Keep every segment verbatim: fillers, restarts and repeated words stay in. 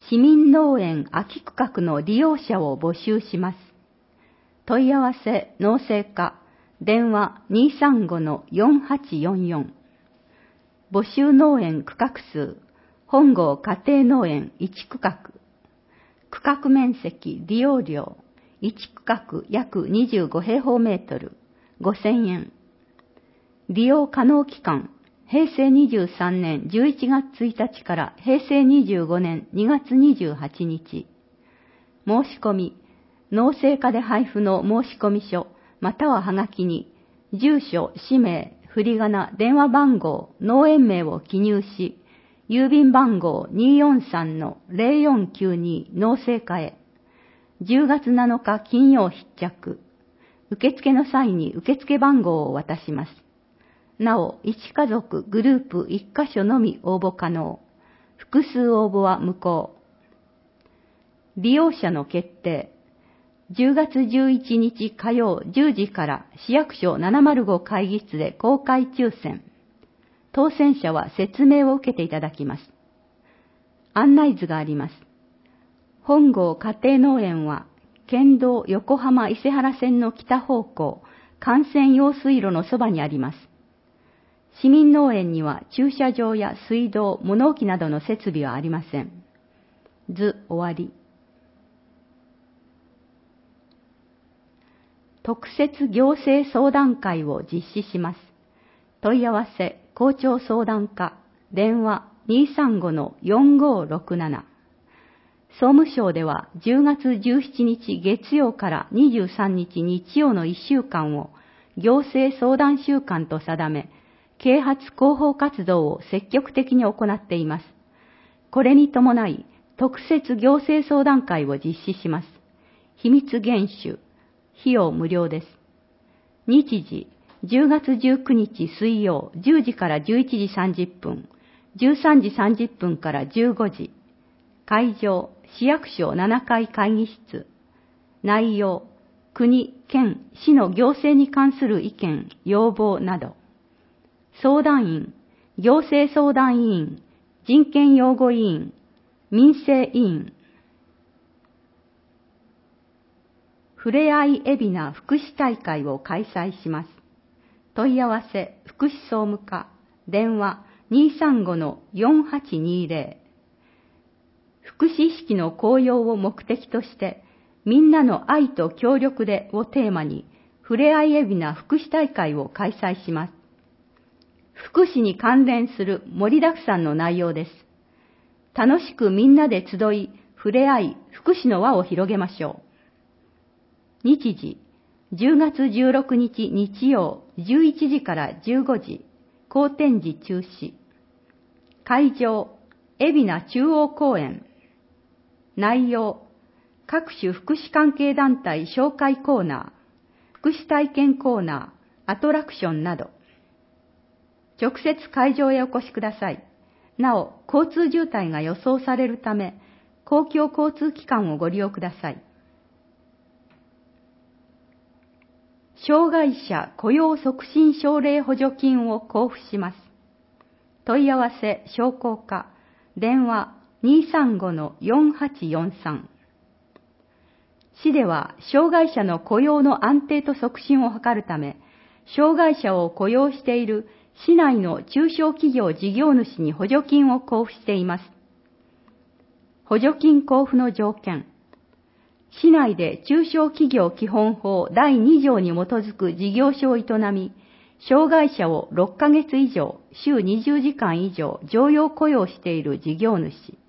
市民農園空き区画の利用者を募集します。問い合わせ農政課電話 にーさんごのよんはちよんよん。募集農園区画数本郷家庭農園いち区画。区画面積利用料いち区画約にじゅうご平方メートルごせんえん。利用可能期間平成にじゅうさんねんじゅういちがつついたちから平成にじゅうごねんにがつにじゅうはちにち。申し込み、農政課で配布の申込書、またははがきに、住所、氏名、振り仮名、電話番号、農園名を記入し、郵便番号 にーよんさんのゼロよんきゅうに 農政課へ。じゅうがつなのか金曜必着。受付の際に受付番号を渡します。なお、いち家族、グループいっ箇所のみ応募可能。複数応募は無効。利用者の決定。じゅうがつじゅういちにち火曜じゅうじから市役所ななまるご会議室で公開抽選。当選者は説明を受けていただきます。案内図があります。本郷家庭農園は、県道横浜伊勢原線の北方向、幹線用水路のそばにあります。市民農園には駐車場や水道、物置などの設備はありません。図終わり。特設行政相談会を実施します。問い合わせ、校長相談課、電話 にーさんごのよんごろくなな。総務省ではじゅうがつじゅうしちにち月曜からにじゅうさんにち日曜のいっしゅうかんを行政相談週間と定め、啓発広報活動を積極的に行っています。これに伴い、特設行政相談会を実施します。秘密厳守。費用無料です。日時、じゅうがつじゅうくにち水曜じゅうじからじゅういちじさんじゅっぷん、じゅうさんじさんじゅっぷんからじゅうごじ。会場、市役所ななかい会議室。内容、国、県、市の行政に関する意見、要望など。相談員、行政相談委員、人権擁護委員、民生委員。ふれあい海老名福祉大会を開催します。問い合わせ、福祉総務課、電話 にーさんごのよんはちにゼロ。福祉意識の向揚を目的として、みんなの愛と協力でをテーマに、ふれあい海老名福祉大会を開催します。福祉に関連する盛りだくさんの内容です。楽しくみんなで集い、ふれあい、福祉の輪を広げましょう。日時、じゅうがつじゅうろくにち日曜じゅういちじからじゅうごじ、公展示中止。会場、海老名中央公園。内容、各種福祉関係団体紹介コーナー、福祉体験コーナー、アトラクションなど。直接会場へお越しください。なお、交通渋滞が予想されるため、公共交通機関をご利用ください。障害者雇用促進奨励補助金を交付します。問い合わせ商工課、電話 にーさんごのよんはちよんさん。市では障害者の雇用の安定と促進を図るため、障害者を雇用している市内の中小企業事業主に補助金を交付しています。補助金交付の条件。市内で中小企業基本法だいにじょうに基づく事業所を営み、障害者をろっかげつ以上、週にじゅうじかん以上、常用雇用している事業主。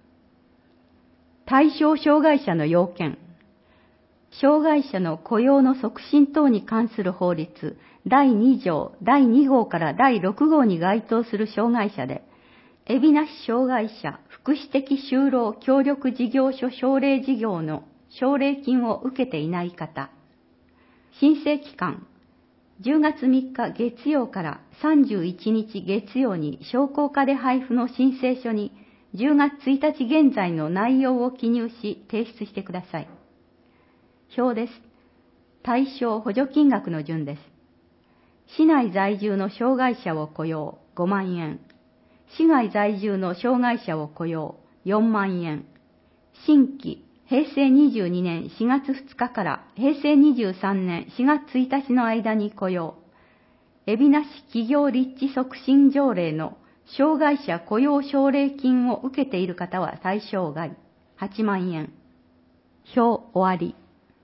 対象障害者の要件。障害者の雇用の促進等に関する法律だいにじょうだいにごうからだいろくごうに該当する障害者で、海老名市障害者福祉的就労協力事業所奨励事業の奨励金を受けていない方。申請期間、じゅうがつみっか月曜からさんじゅういちにち月曜に商工課で配布の申請書にじゅうがつついたち現在の内容を記入し提出してください。表です。対象補助金額の順です。市内在住の障害者を雇用ごまんえん。市外在住の障害者を雇用よんまんえん。 新規へいせいにじゅうにねんしがつふつかからへいせいにじゅうさんねんしがつついたちの間に雇用、海老名市企業立地促進条例の障害者雇用奨励金を受けている方は対象外、はちまんえん。表終わり。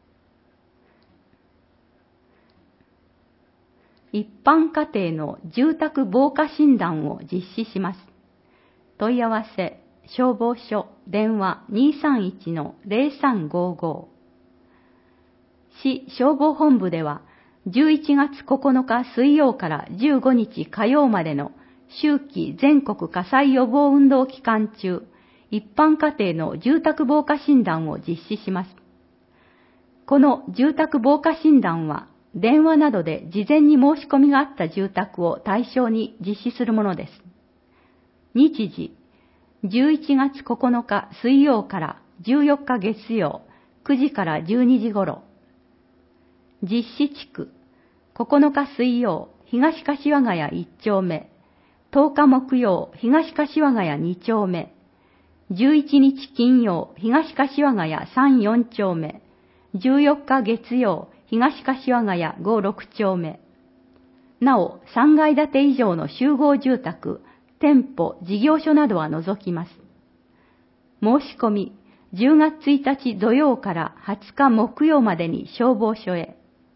一般家庭の住宅防火診断を実施します。問い合わせ、消防署、電話 にーさんいちのゼロさんごご。市消防本部では、じゅういちがつここのか水曜からじゅうごにち火曜までの秋季全国火災予防運動期間中、一般家庭の住宅防火診断を実施します。この住宅防火診断は、電話などで事前に申し込みがあった住宅を対象に実施するものです。日時、じゅういちがつここのか水曜からじゅうよっか月曜、くじからじゅうにじ頃。実施地区、ここのか水曜、東柏ヶ谷いっ丁目、とおか木曜、東柏ヶ谷に丁目、じゅういちにち金曜、東柏ヶ谷さんよん丁目、じゅうよっか月曜、東柏ヶ谷ごろく丁目。なお、さんがい建て以上の集合住宅、店舗、事業所などは除きます。申し込み、じゅうがつついたち土曜からはつか木曜までに消防署へ。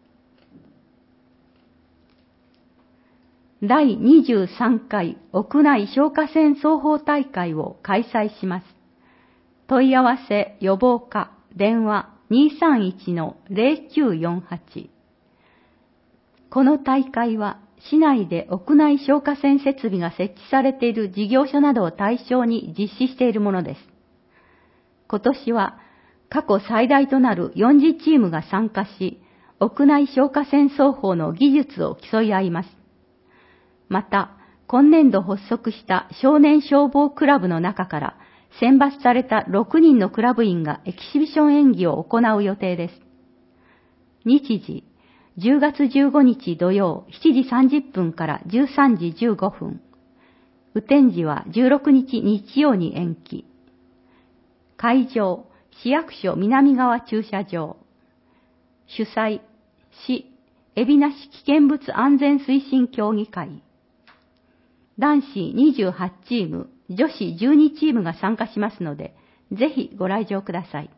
だいにじゅうさんかい屋内消火栓奏法大会を開催します。問い合わせ予防課電話 にーさんいちのゼロきゅうよんはち。この大会は市内で屋内消火栓設備が設置されている事業所などを対象に実施しているものです。今年は過去最大となるよんじゅうチームが参加し、屋内消火栓奏法の技術を競い合います。また、今年度発足した少年消防クラブの中から選抜されたろくにんのクラブ員がエキシビション演技を行う予定です。日時、じゅうがつじゅうごにち土曜しちじさんじゅっぷんからじゅうさんじじゅうごふん。雨天時はじゅうろくにち日曜に延期。会場、市役所南側駐車場。主催、市、海老名市危険物安全推進協議会。男子にじゅうはちチーム、女子じゅうにチームが参加しますので、ぜひご来場ください。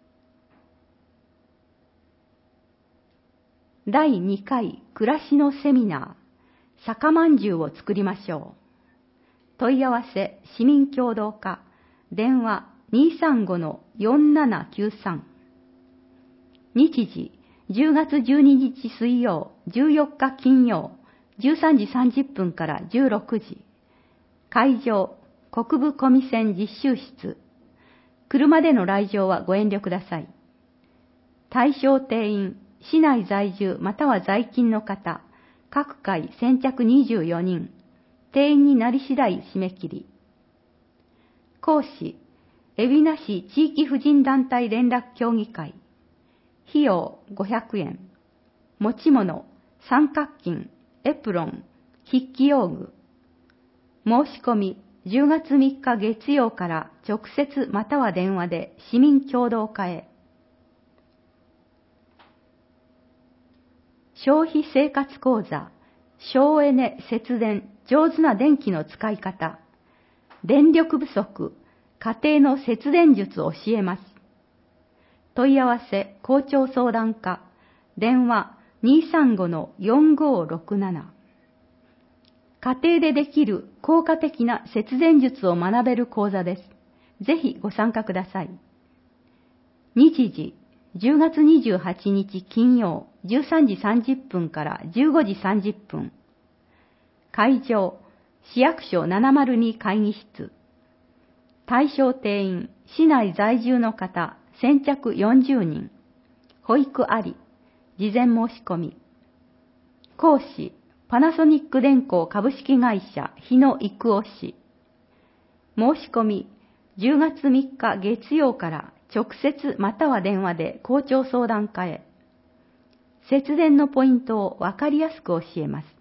だいにかい暮らしのセミナー、酒まんじゅうを作りましょう。問い合わせ、市民協働課、電話 にーさんごのよんななきゅうさん。日時、じゅうがつじゅうににち水曜、じゅうよっか金曜、じゅうさんじさんじゅっぷんからじゅうろくじ。会場、国分小見線実習室。車での来場はご遠慮ください。対象定員、市内在住または在勤の方、各回先着にじゅうよにん。定員になり次第締め切り。講師、海老名市地域婦人団体連絡協議会。費用ごひゃくえん。持ち物、三角巾、エプロン、筆記用具。申し込み、じゅうがつみっか月曜から直接または電話で市民協働課へ。消費生活講座、省エネ節電、上手な電気の使い方。電力不足、家庭の節電術を教えます。問い合わせ、校長相談課、電話 にーさんごのよんごろくなな。家庭でできる効果的な節電術を学べる講座です。ぜひご参加ください。日時、じゅうがつにじゅうはちにち金曜じゅうさんじさんじゅっぷんからじゅうごじさんじゅっぷん。会場、市役所ななまるに会議室。対象定員、市内在住の方、先着よんじゅうにん。保育あり。事前申し込み。講師、パナソニック電工株式会社日野育夫氏。申し込み、じゅうがつみっか月曜から直接または電話で校長相談課へ。節電のポイントをわかりやすく教えます。